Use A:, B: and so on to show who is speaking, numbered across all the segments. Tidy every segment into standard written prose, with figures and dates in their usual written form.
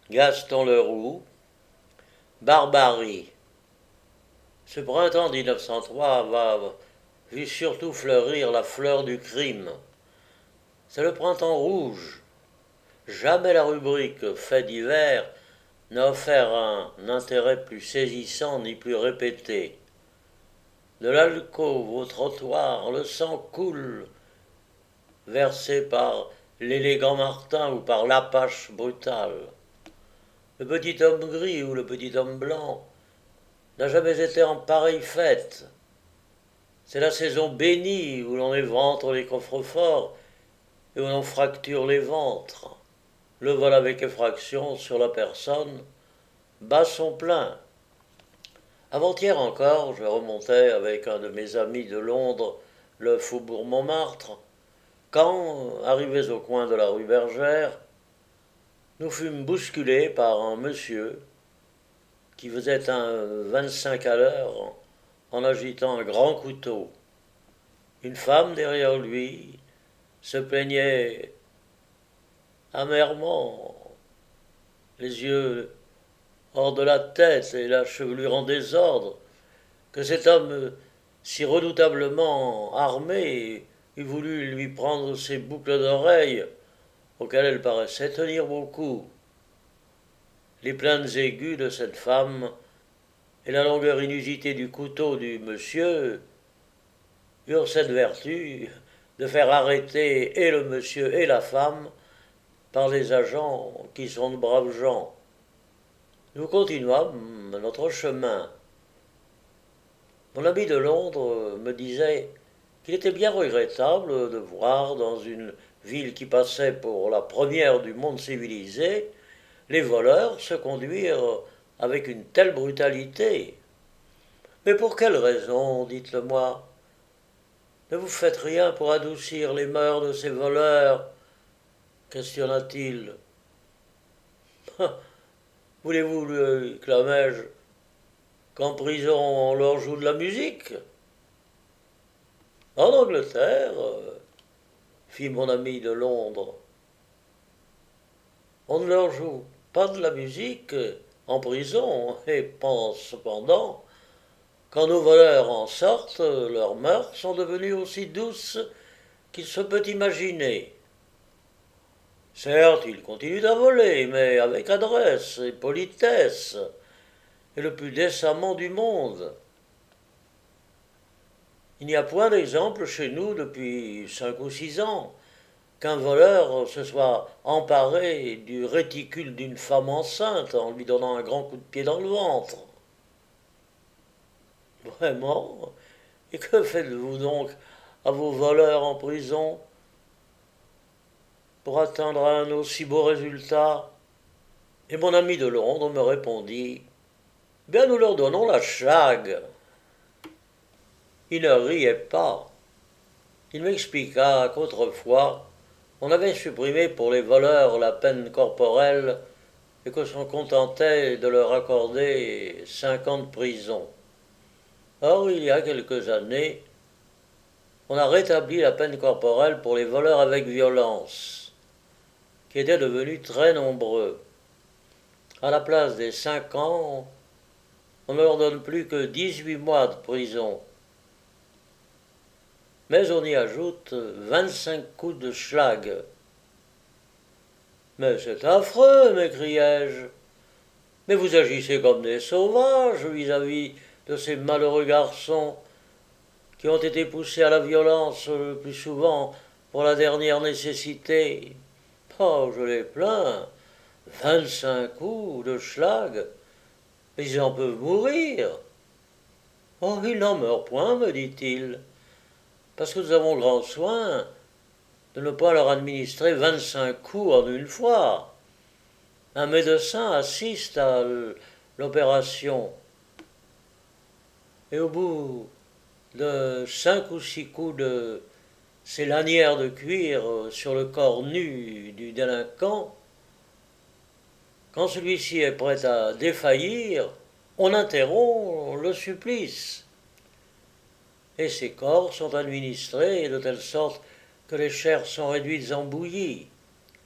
A: Gaston Leroux, Barbarie. Ce printemps 1903 va vu surtout fleurir la fleur du crime. C'est le printemps rouge. Jamais la rubrique Faits divers n'a offert un intérêt plus saisissant ni plus répété. De l'alcôve au trottoir, le sang coule, versé par l'élégant Martin ou par l'Apache brutal. Le petit homme gris ou le petit homme blanc n'a jamais été en pareille fête. C'est la saison bénie où l'on éventre les coffres-forts et où l'on fracture les ventres. Le vol avec effraction sur la personne bat son plein. Avant-hier encore, je remontais avec un de mes amis de Londres le faubourg Montmartre, quand, arrivés au coin de la rue Bergère, nous fûmes bousculés par un monsieur qui faisait un 25 à l'heure en agitant un grand couteau. Une femme derrière lui se plaignait amèrement, les yeux hors de la tête et la chevelure en désordre, que cet homme si redoutablement armé eût voulu lui prendre ses boucles d'oreilles, auxquelles elle paraissait tenir beaucoup. Les plaintes aiguës de cette femme et la longueur inusitée du couteau du monsieur eurent cette vertu de faire arrêter et le monsieur et la femme par des agents qui sont de braves gens. Nous continuâmes notre chemin. Mon ami de Londres me disait qu'il était bien regrettable de voir dans une ville qui passait pour la première du monde civilisé les voleurs se conduire avec une telle brutalité. Mais pour quelle raison, dites-le-moi? Ne vous faites rien pour adoucir les mœurs de ces voleurs? Questionna-t-il. Voulez-vous, lui clamai-je, qu'en prison on leur joue de la musique? En Angleterre, fit mon ami de Londres, on ne leur joue pas de la musique en prison, et pense cependant, quand nos voleurs en sortent, leurs mœurs sont devenues aussi douces qu'il se peut imaginer. Certes, ils continuent à voler, mais avec adresse et politesse, et le plus décemment du monde. Il n'y a point d'exemple chez nous depuis 5 ou 6 ans qu'un voleur se soit emparé du réticule d'une femme enceinte en lui donnant un grand coup de pied dans le ventre. Vraiment? Et que faites-vous donc à vos voleurs en prison pour atteindre un aussi beau résultat? Et mon ami de Londres me répondit, bien nous leur donnons la chague. Il ne riait pas. Il m'expliqua qu'autrefois, on avait supprimé pour les voleurs la peine corporelle et que s'on contentait de leur accorder 5 ans de prison. Or, il y a quelques années, on a rétabli la peine corporelle pour les voleurs avec violence, qui étaient devenus très nombreux. À la place des 5 ans, on ne leur donne plus que 18 mois de prison. Mais on y ajoute 25 coups de schlag. Mais c'est affreux, m'écriai-je. Mais vous agissez comme des sauvages vis-à-vis de ces malheureux garçons qui ont été poussés à la violence le plus souvent pour la dernière nécessité. Oh, je les plains. 25 coups de schlag. Ils en peuvent mourir. Oh, ils n'en meurent point, me dit-il, parce que nous avons grand soin de ne pas leur administrer 25 coups en une fois. Un médecin assiste à l'opération. Et au bout de 5 ou 6 coups de ces lanières de cuir sur le corps nu du délinquant, quand celui-ci est prêt à défaillir, on interrompt le supplice. Et ces corps sont administrés de telle sorte que les chairs sont réduites en bouillie.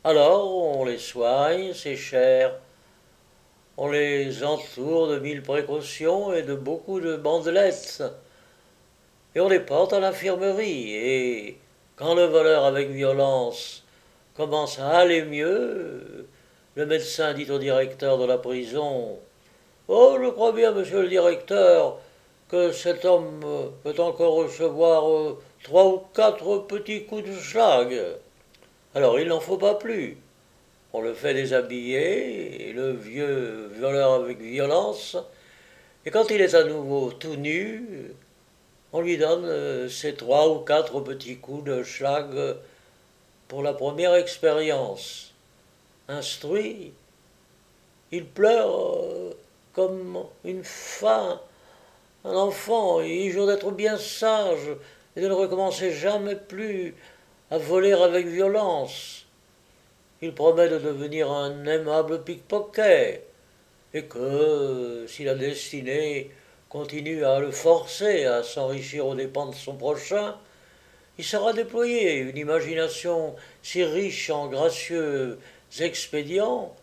A: Alors on les soigne, c'est cher. On les entoure de mille précautions et de beaucoup de bandelettes. Et on les porte à l'infirmerie. Et quand le voleur avec violence commence à aller mieux, le médecin dit au directeur de la prison: Oh, je crois bien, monsieur le directeur, que cet homme peut encore recevoir trois ou quatre petits coups de schlag. Alors il n'en faut pas plus. On le fait déshabiller, et le vieux violeur avec violence, et quand il est à nouveau tout nu, on lui donne ses trois ou quatre petits coups de schlag pour la première expérience. Instruit, il pleure comme une fin, un enfant, et il jure d'être bien sage et de ne recommencer jamais plus à voler avec violence. Il promet de devenir un aimable pickpocket, et que, si la destinée continue à le forcer à s'enrichir aux dépens de son prochain, il sera déployé une imagination si riche en gracieux expédients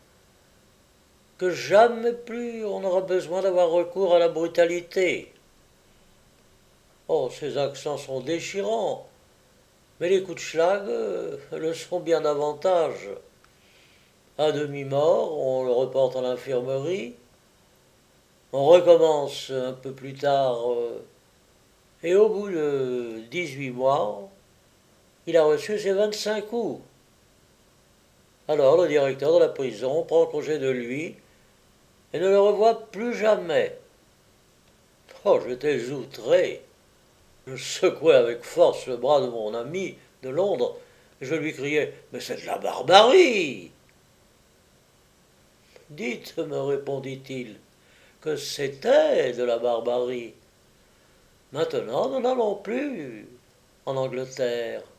A: que jamais plus on n'aura besoin d'avoir recours à la brutalité. Oh, ces accents sont déchirants, mais les coups de schlag le sont bien davantage. À demi-mort, on le reporte à l'infirmerie, on recommence un peu plus tard, et au bout de 18 mois, il a reçu ses 25 coups. Alors le directeur de la prison prend congé de lui et ne le revoit plus jamais. Oh, j'étais outré. Je secouai avec force le bras de mon ami de Londres et je lui criai: Mais c'est de la barbarie! Dites, me répondit-il, que c'était de la barbarie. Maintenant, nous n'allons plus en Angleterre.